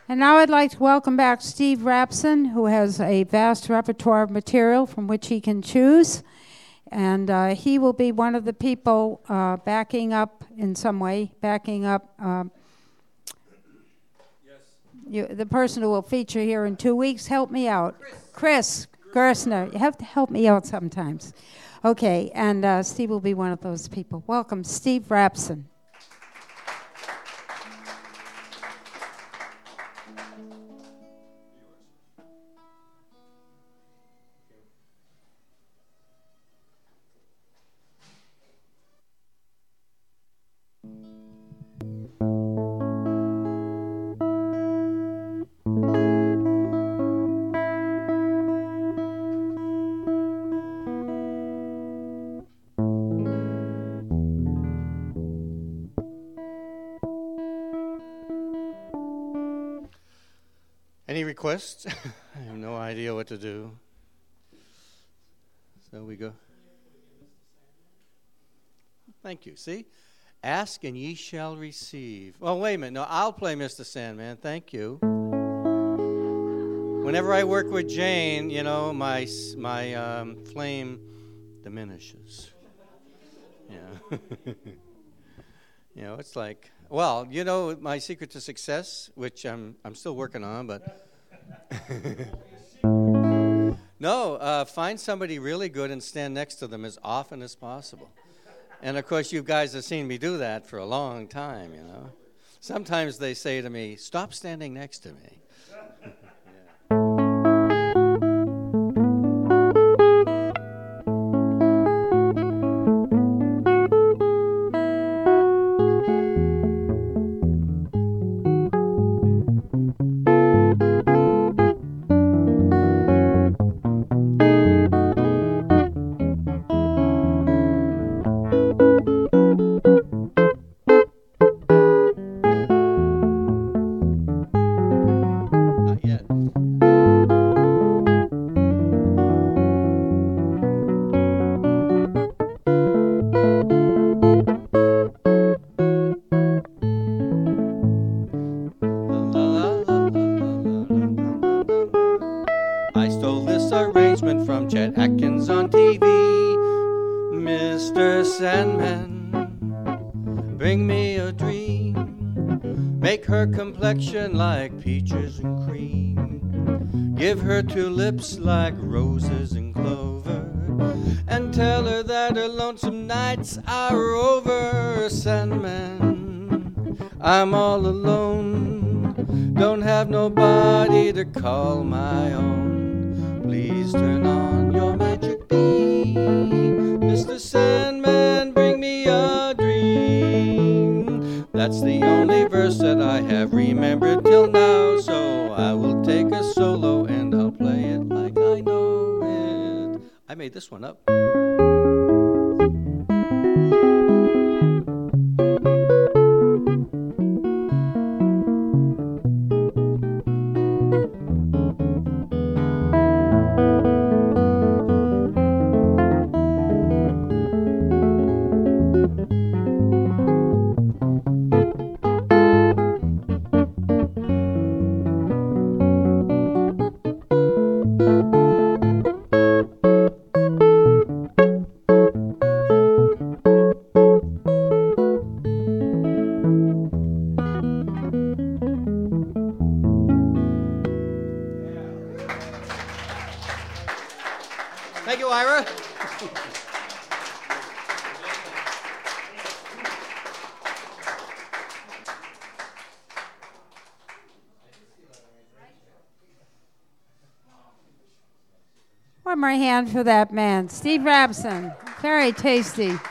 And now I'd like to welcome back Steve Rapson, who has a vast repertoire of material from which he can choose. And he will be one of the people backing up in some way, backing up the person who will feature here in 2 weeks. Help me out. Chris Gersner. You have to help me out sometimes. Okay, and Steve will be one of those people. Welcome, Steve Rapson. Any requests? I have no idea what to do. So we go. Thank you. See? Ask and ye shall receive. Oh, wait a minute. No, I'll play Mr. Sandman. Thank you. Whenever I work with Jane, you know, my flame diminishes. Yeah. You know, it's like, well, you know, my secret to success, which I'm still working on, but no, find somebody really good and stand next to them as often as possible. And of course, you guys have seen me do that for a long time, you know. Sometimes they say to me, "Stop standing next to me." Like peaches and cream, give her 2 lips like roses and clover, and tell her that her lonesome nights are over. Sandman, I'm all alone, don't have nobody to call my own. Please turn on your magic beam, Mr. Sandman, bring me a dream. That's the only verse that I have remembered till now, so I will take a solo and I'll play it like I know it. I made this one up. Thank you, Ira. One more hand for that man, Steve Rapson. Very tasty.